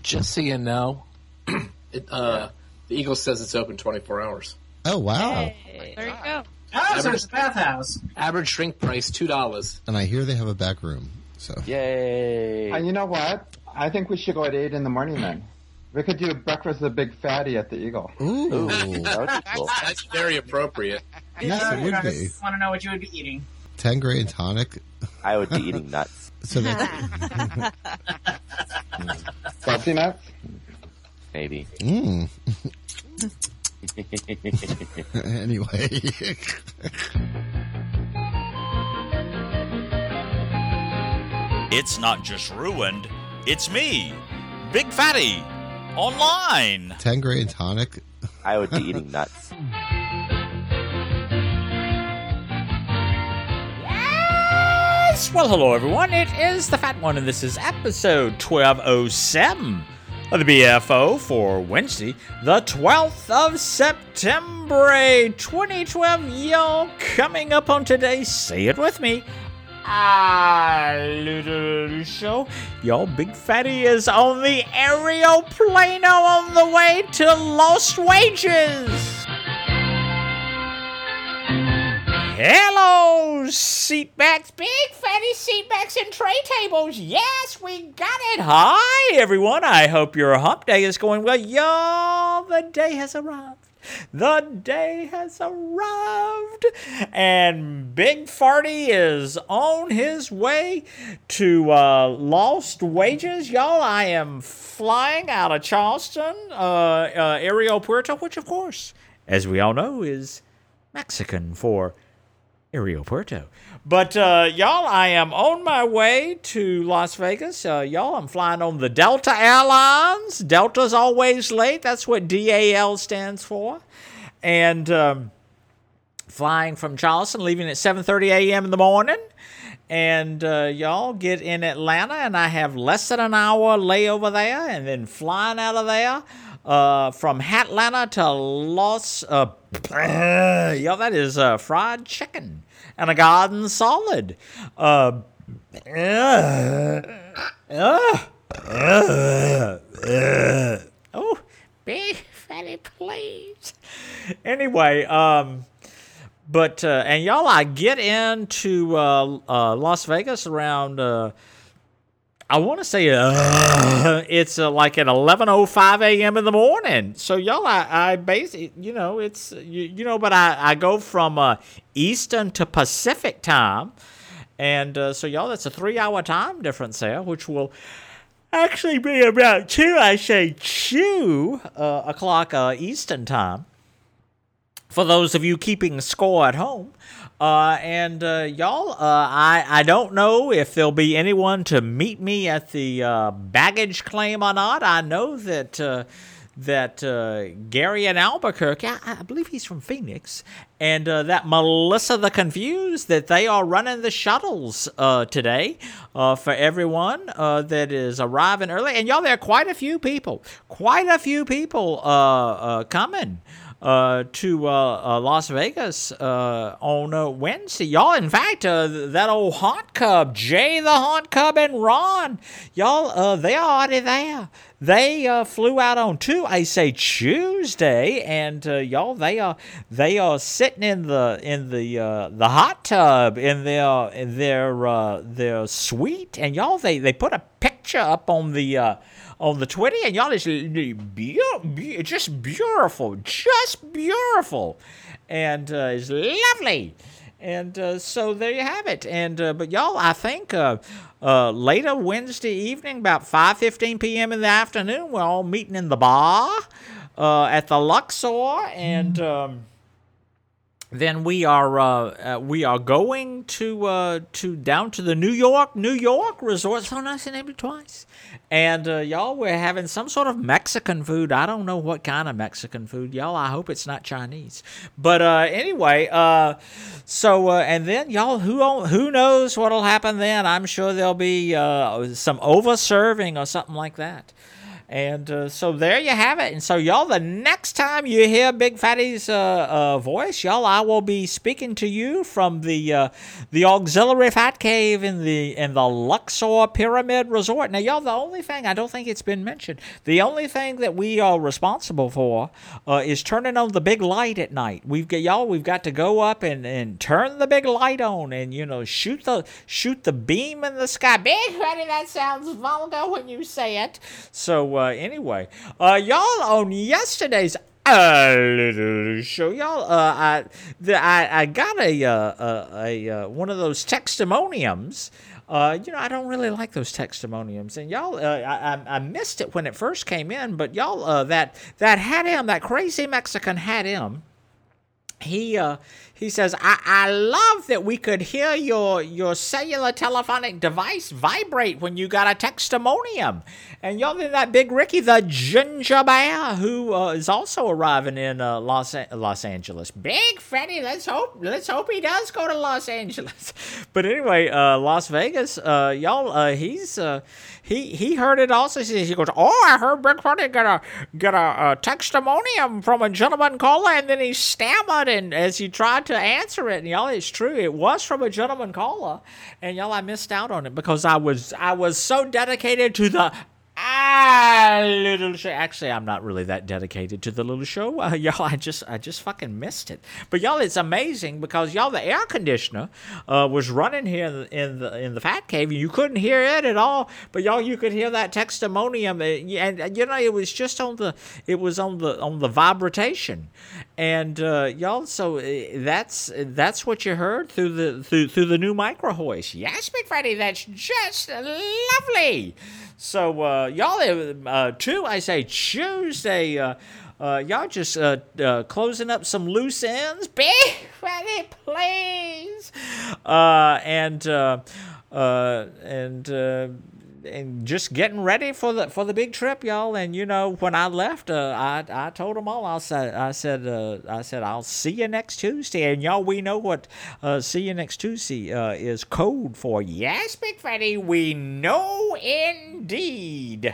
Just so you know, the Eagle says it's open 24 hours. Oh, wow. Hey, there you go. Oh, so it's a bathhouse. Average drink price, $2. And I hear they have a back room. So Yay. And you know what? I think we should go at 8 in the morning then. We could do breakfast of Big Fatty at the Eagle. Ooh. That would be cool. That's very appropriate. Yes, it would be. Want to know what you would be eating? Tanqueray and tonic. I would be eating nuts. So that's Salty nuts? Maybe. Anyway. It's not just ruined, it's me, Big Fatty, online. Tanqueray and tonic. I would be eating nuts. Yes! Well, hello everyone, it is the Fat One, and this is episode 1207 of the BFO for Wednesday, the 12th of September, 2012. Y'all, coming up on today's Say It With Me, little show. Y'all, Big Fatty is on the aeroplano on the way to Lost Wages. Hello, seatbacks, Big Fatty seatbacks and tray tables. Yes, we got it. Hi, everyone. I hope your hump day is going well. Y'all, the day has arrived. The day has arrived, and Big Farty is on his way to Lost Wages. Y'all, I am flying out of Charleston, Aero Puerto, which, of course, as we all know, is Mexican for Aero Puerto. But, y'all, I am on my way to Las Vegas. Y'all, I'm flying on the Delta Airlines. Delta's always late. That's what DAL stands for. And flying from Charleston, leaving at 7:30 a.m. in the morning. And, y'all, get in Atlanta, and I have less than an hour layover there, and then flying out of there from Hatlanta to Los... y'all, that is fried chicken and a garden salad. Oh, Big Fatty, please. Anyway, but and y'all, I get into Las Vegas around I want to say it's like at 11:05 a.m. in the morning. So y'all, I basically, it's but I go from Eastern to Pacific time, and so y'all, that's a 3-hour time difference there, which will actually be about 2 o'clock Eastern time. For those of you keeping score at home. Y'all, I don't know if there'll be anyone to meet me at the baggage claim or not. I know that Gary in Albuquerque, I believe he's from Phoenix, and that Melissa the Confused, that they are running the shuttles today for everyone that is arriving early. And y'all, there are quite a few people coming to Las Vegas on Wednesday. Y'all, in fact, that old Haunt Cub, Jay the Haunt Cub and Ron, y'all, they are already there. They flew out on Tuesday, and y'all, they are sitting in the hot tub in their suite, and y'all, they put a picture up on the Twitter, and y'all, it's just beautiful, and it's lovely, and so there you have it. And but y'all, I think later Wednesday evening, about 5:15 p.m. in the afternoon, we're all meeting in the bar at the Luxor, and then we are going to down to the New York resort. So nice to name it twice. And y'all, we're having some sort of Mexican food. I don't know what kind of Mexican food, y'all. I hope it's not Chinese. But anyway, and then y'all, who knows what'll happen then? I'm sure there'll be some over serving or something like that. And so there you have it. And so y'all, the next time you hear Big Fatty's voice, y'all, I will be speaking to you from the auxiliary fat cave in the Luxor Pyramid Resort. Now, y'all, the only thing, I don't think it's been mentioned, the only thing that we are responsible for is turning on the big light at night. We've got to go up and turn the big light on and, you know, shoot the beam in the sky. Big Fatty, that sounds vulgar when you say it. So anyway, y'all, on yesterday's little show, y'all, I got a one of those textimoniums. I don't really like those textimoniums, and y'all, I missed it when it first came in, but y'all, that had him, that crazy Mexican had him. He says, I love that we could hear your cellular telephonic device vibrate when you got a textimonium. And y'all, then that Big Ricky, the ginger bear, who is also arriving in Los Angeles. Big Fatty, let's hope he does go to Los Angeles. But anyway, Las Vegas, y'all, he heard it also. He goes, oh, I heard Big Fatty got a textimonium from a gentleman caller, and then he stammered, and as he tried to answer it, and y'all, it's true, it was from a gentleman caller, and y'all, I missed out on it because I was so dedicated to the little show. Actually, I'm not really that dedicated to the little show. Y'all, I just fucking missed it. But y'all, it's amazing because y'all, the air conditioner was running here in the fat cave. You couldn't hear it at all. But y'all, you could hear that textimonium, and you know, it was just on the vibration. And y'all, so that's what you heard through the new micro hoist. Yes, Big Fatty, that's just lovely. So y'all, Tuesday, y'all just closing up some loose ends. Big Fatty, please, and just getting ready for the big trip, y'all. And you know, when I left, I told them all. I said I'll see you next Tuesday. And y'all, we know what see you next Tuesday is code for. Yes, Big Fatty, we know indeed.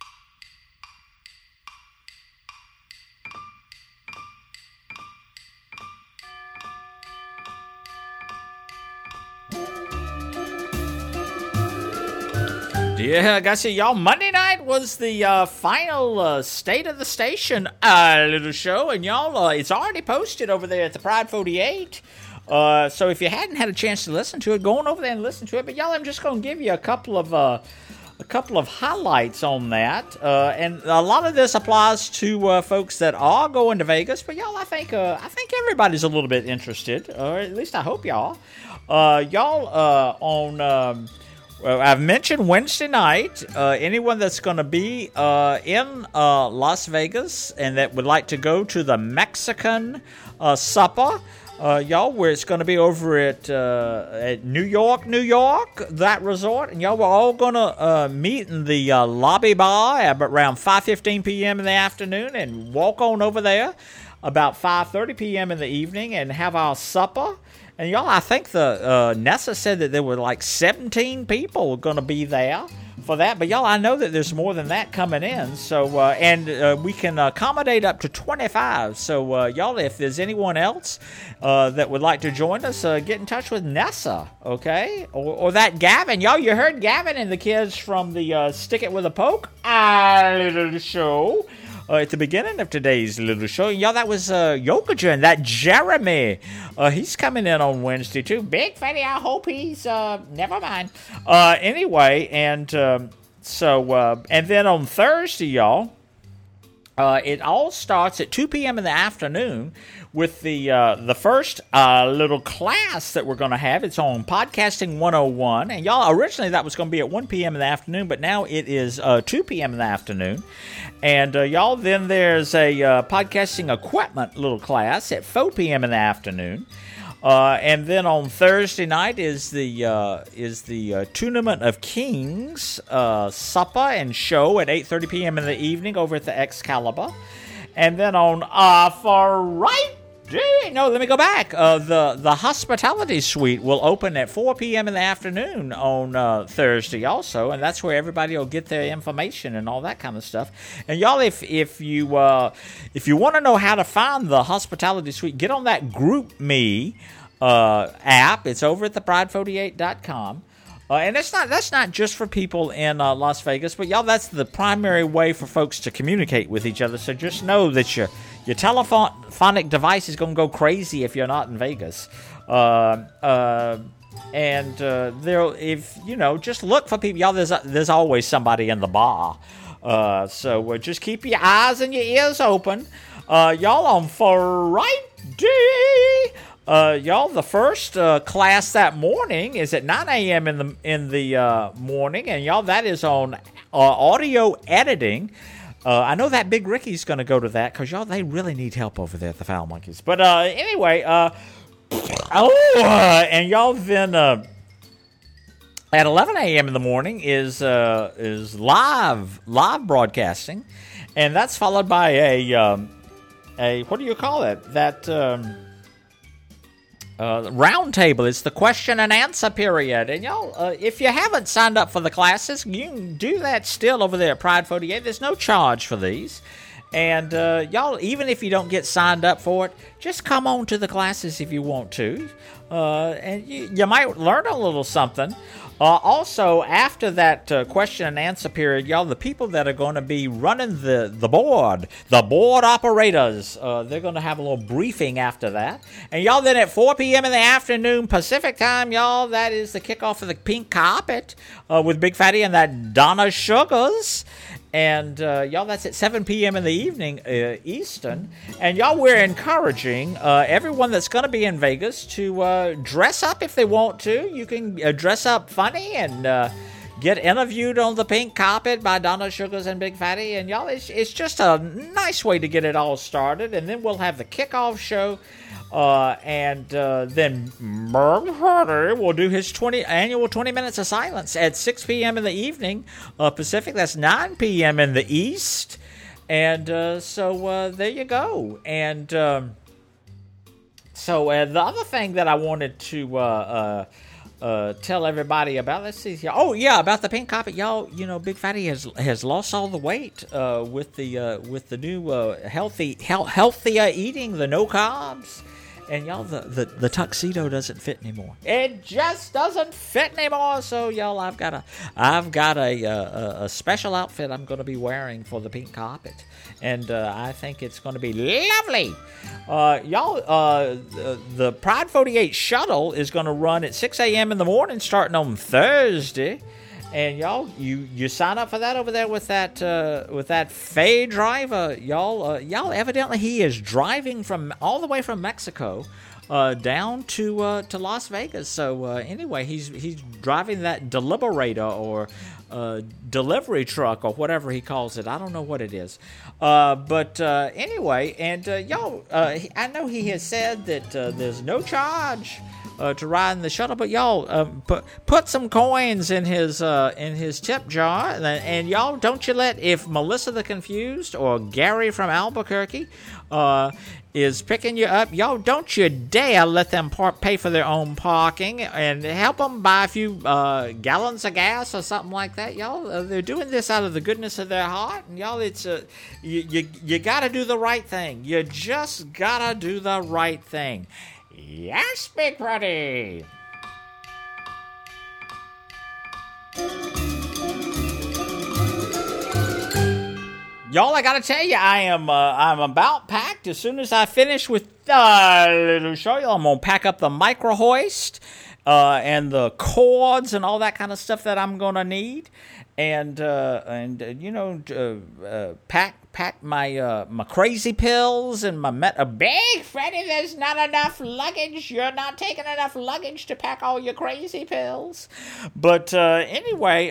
Yeah, I gotta say, y'all, Monday night was the final State of the Station little show, and y'all, it's already posted over there at the Pride 48. So if you hadn't had a chance to listen to it, go on over there and listen to it. But y'all, I'm just gonna give you a couple of highlights on that, and a lot of this applies to folks that are going to Vegas. But y'all, I think everybody's a little bit interested, or at least I hope y'all. I've mentioned Wednesday night. Anyone that's going to be in Las Vegas and that would like to go to the Mexican supper, y'all, where it's going to be over at New York, that resort, and y'all, we're all going to meet in the lobby bar at around 5:15 p.m. in the afternoon and walk on over there about 5:30 p.m. in the evening and have our supper. And y'all, I think the Nessa said that there were like 17 people going to be there for that. But y'all, I know that there's more than that coming in. So and we can accommodate up to 25. So y'all, if there's anyone else that would like to join us, get in touch with Nessa, okay? Or that Gavin. Y'all, you heard Gavin and the kids from the Stick It With a Poke little show. At the beginning of today's little show. Y'all, that was Yokogen, that Jeremy. He's coming in on Wednesday, too. Big Fatty, I hope he's... never mind. Anyway, and and then on Thursday, y'all, it all starts at 2 p.m. in the afternoon with the first little class that we're going to have. It's on Podcasting 101. And y'all, originally that was going to be at 1 p.m. in the afternoon, but now it is 2 p.m. in the afternoon. And y'all, then there's a podcasting equipment little class at 4 p.m. in the afternoon. And then on Thursday night is the Tournament of Kings supper and show at 8:30 p.m. in the evening over at the Excalibur. And then on Friday No, let me go back. The hospitality suite will open at 4 p.m. in the afternoon on Thursday also, and that's where everybody will get their information and all that kind of stuff. And y'all, if you want to know how to find the hospitality suite, get on that GroupMe app. It's over at thepride48.com. And that's not just for people in Las Vegas, but y'all, that's the primary way for folks to communicate with each other. So just know that your telephonic device is going to go crazy if you're not in Vegas. Just look for people. Y'all, there's always somebody in the bar. So just keep your eyes and your ears open. Y'all, on Friday. Y'all, the first class that morning is at 9 a.m. in the morning, and y'all, that is on audio editing. I know that Big Ricky's going to go to that because y'all, they really need help over there at the Foul Monkeys. But anyway, and y'all then at 11 a.m. in the morning is live broadcasting, and that's followed by a what do you call it? That round table. It's the question and answer period. And y'all, if you haven't signed up for the classes, you can do that still over there at Pride 48. There's no charge for these. And y'all, even if you don't get signed up for it, just come on to the classes if you want to. And you might learn a little something. Also, after that question and answer period, y'all, the people that are going to be running the board operators, they're going to have a little briefing after that. And y'all, then at 4 p.m. in the afternoon Pacific time, y'all, that is the kickoff of the pink carpet with Big Fatty and that Donna Sugars. And y'all, that's at 7 p.m. in the evening Eastern. And y'all, we're encouraging everyone that's going to be in Vegas to dress up if they want to. You can dress up funny and get interviewed on the pink carpet by Donna Sugars and Big Fatty. And y'all, it's just a nice way to get it all started. And then we'll have the kickoff show. And then Merv Harder will do his annual 20 minutes of silence at 6 p.m. in the evening Pacific. That's 9 p.m. in the East. And so there you go. And so the other thing that I wanted to tell everybody about, let's see here. Oh yeah, about the pink carpet, y'all. You know, Big Fatty has lost all the weight with the new healthier eating, the no carbs. And y'all, the tuxedo doesn't fit anymore. It just doesn't fit anymore. So y'all, I've got a special outfit I'm going to be wearing for the pink carpet, and I think it's going to be lovely. Y'all, the Pride 48 shuttle is going to run at 6 a.m. in the morning, starting on Thursday. And y'all, you sign up for that over there with that Faye driver, y'all. Evidently he is driving all the way from Mexico, down to Las Vegas. So anyway, he's driving that Deliberator or delivery truck or whatever he calls it. I don't know what it is. But anyway, and y'all, I know he has said that there's no charge to ride in the shuttle, but y'all, put some coins in his tip jar, and y'all, don't you if Melissa the Confused or Gary from Albuquerque is picking you up, y'all, don't you dare let them pay for their own parking, and help them buy a few gallons of gas or something like that, y'all. They're doing this out of the goodness of their heart, and y'all, it's you gotta do the right thing. You just gotta do the right thing. Yes, Big Buddy! Y'all, I gotta tell you, I'm about packed. As soon as I finish with little show, y'all, I'm gonna pack up the micro hoist and the cords and all that kind of stuff that I'm gonna need, and pack my crazy pills and my Big Freddy, there's not enough luggage. You're not taking enough luggage to pack all your crazy pills. But anyway,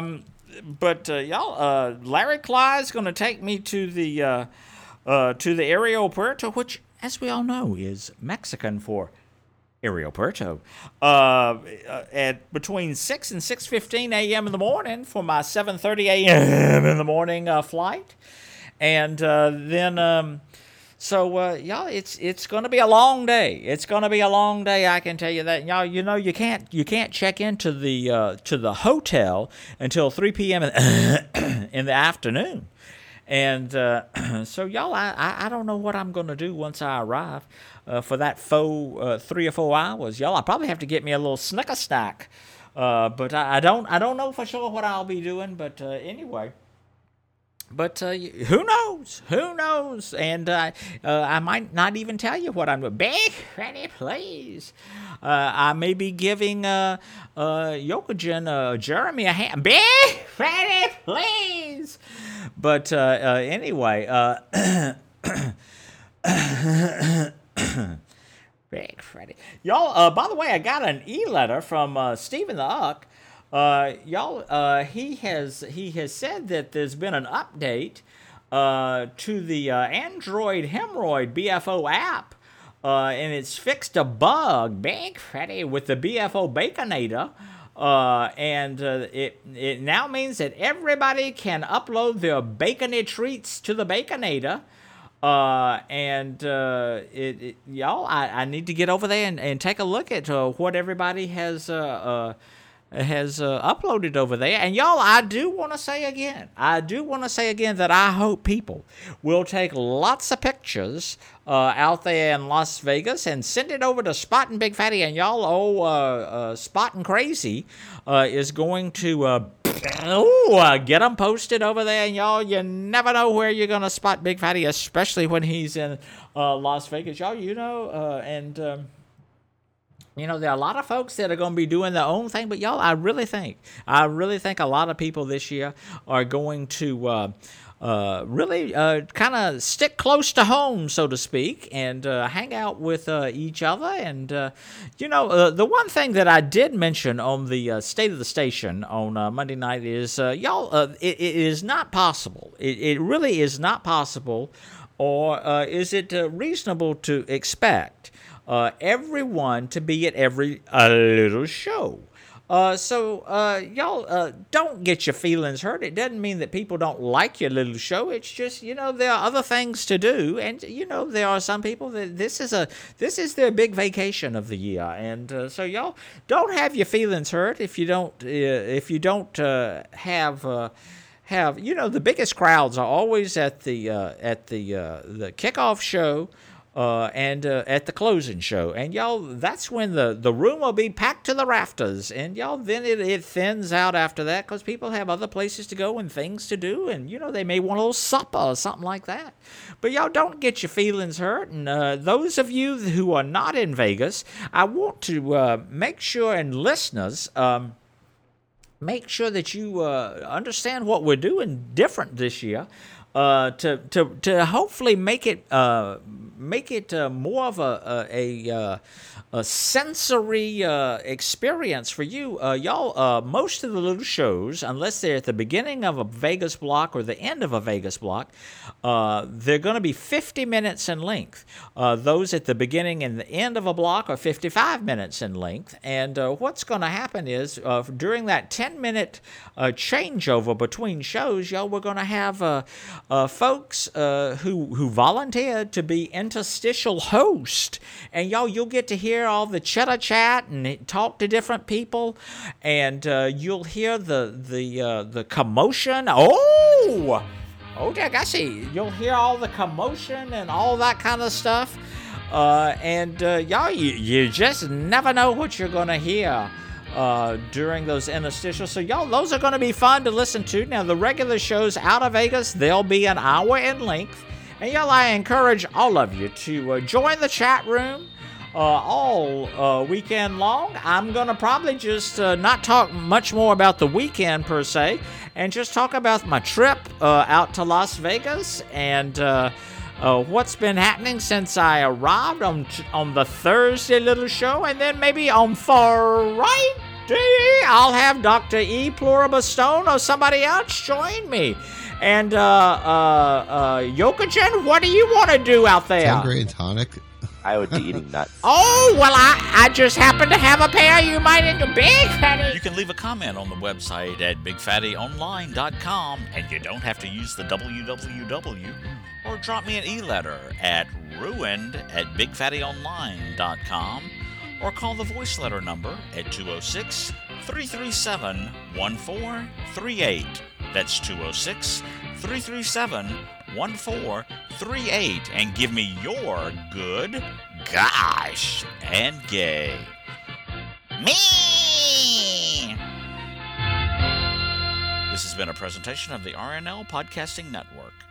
y'all, Larry Clyde's going to take me to the Aeropuerto, which, as we all know, is Mexican for Aeropuerto, at between 6 and 6:15 a.m. in the morning for my 7:30 a.m. in the morning flight. And then So y'all, it's going to be a long day. It's going to be a long day. I can tell you that. Y'all, you can't check into the hotel until 3 p.m. in the afternoon. And so y'all, I don't know what I'm going to do once I arrive for that 3 or 4 hours. Y'all, I probably have to get me a little snicker snack. But I don't know for sure what I'll be doing. But anyway. But who knows? Who knows? And I might not even tell you what I'm doing. Big Freddy, please. I may be giving Yokogen Jeremy a hand. Big Freddy, please. But anyway, Big Freddy. Y'all, by the way, I got an e-letter from Stephen the Uck. Y'all, he has said that there's been an update to the Android Hemorrhoid BFO app, and it's fixed a bug, Big Freddy, with the BFO Baconator, and it now means that everybody can upload their bacony treats to the Baconator. Y'all, I need to get over there and take a look at what everybody has uploaded over there. And y'all, I do want to say again that I hope people will take lots of pictures out there in Las Vegas and send it over to Spot and Big Fatty. And y'all, Spot and Crazy is going to get them posted over there. And y'all, you never know where you're going to spot Big Fatty, especially when he's in Las Vegas. Y'all, there are a lot of folks that are going to be doing their own thing, but y'all, I really think a lot of people this year are going to really kind of stick close to home, so to speak, and hang out with each other. And, the one thing that I did mention on the State of the Station on Monday night is, y'all, it is not possible. It really is not possible, or is it reasonable to expect everyone to be at every little show? Y'all, don't get your feelings hurt. It doesn't mean that people don't like your little show. It's just, there are other things to do. And, there are some people that this is their big vacation of the year. And so y'all don't have your feelings hurt if you don't have the biggest crowds are always at the kickoff show. And at the closing show. And y'all, that's when the room will be packed to the rafters. And y'all, then it thins out after that because people have other places to go and things to do. And, they may want a little supper or something like that. But y'all, don't get your feelings hurt. And those of you who are not in Vegas, I want to make sure, and listeners, make sure that you understand what we're doing different this year. To hopefully make it more of a sensory experience for you. Y'all, most of the little shows, unless they're at the beginning of a Vegas block or the end of a Vegas block, they're going to be 50 minutes in length. Those at the beginning and the end of a block are 55 minutes in length. And what's going to happen is during that 10-minute changeover between shows, y'all, we're going to have folks who volunteered to be interstitial host. And y'all, you'll get to hear all the chitter chat and talk to different people, and you'll hear the commotion. Oh, dear, I see. You'll hear all the commotion and all that kind of stuff. Y'all, you just never know what you're going to hear during those interstitials. So, y'all, those are going to be fun to listen to. Now, the regular shows out of Vegas, they'll be an hour in length. And, y'all, I encourage all of you to join the chat room all weekend long. I'm going to probably just not talk much more about the weekend, per se, and just talk about my trip out to Las Vegas and what's been happening since I arrived on the Thursday little show. And then maybe on Friday, I'll have Dr. E. Pluribus Stone or somebody else join me. And Yokogen, what do you want to do out there? Sangria and tonic. I would be eating nuts. Oh, well, I just happen to have a pair you might into Big Fatty. You can leave a comment on the website at bigfattyonline.com, and you don't have to use the www, or drop me an e-letter at ruined@bigfattyonline.com, or call the voice letter number at 206-337-1438. That's 206-337-1438, and give me your good, gosh, and gay. Me! This has been a presentation of the RNL Podcasting Network.